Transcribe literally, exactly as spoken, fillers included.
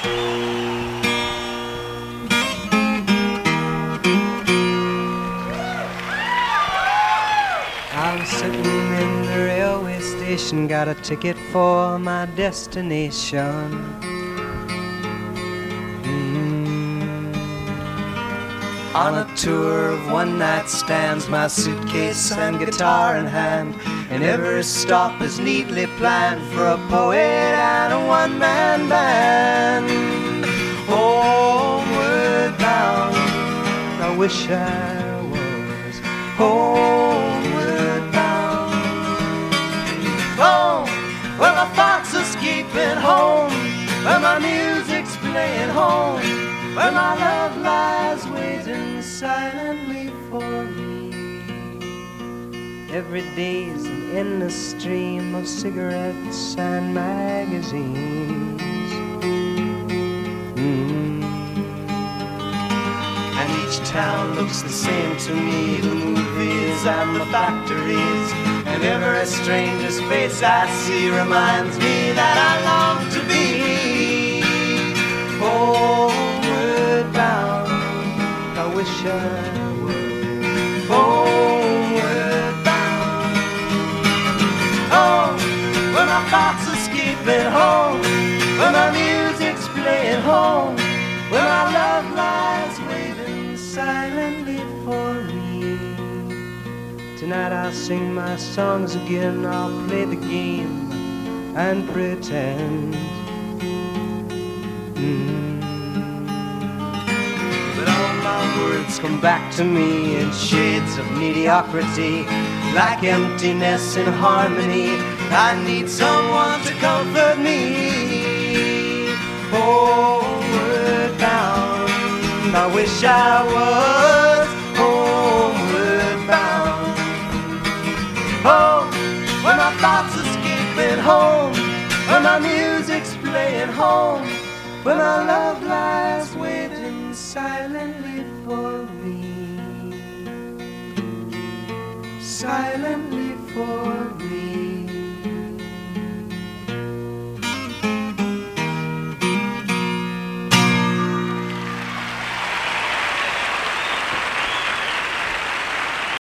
I'm sitting in the railway station, got a ticket for my destination. Mm. On a tour of one-night stands, my suitcase and guitar in hand, and every stop is neatly planned for a poet and a one-man band. Homeward bound, I wish I was homeward bound. Home, where my thoughts escaping home, where my music's playing home, where my love lies waiting silently for me. Every day's an endless stream of cigarettes and magazines. Mm. And each town looks the same to me, the movies and the factories, and every stranger's face I see reminds me that I long to be homeward bound. I wish I were homeward bound. Home, where my thoughts escaping home, where my music's playing home, where my love lies waiting silently for me. Tonight I'll sing my songs again, I'll play the game and pretend. Mm. But all my words come back to me in shades of mediocrity, like emptiness in harmony. I need someone to comfort me. Homeward bound, I wish I was homeward bound. Home, where my thoughts escaping home, where my music's playing home, where my love lies waiting silently for me, silently for me.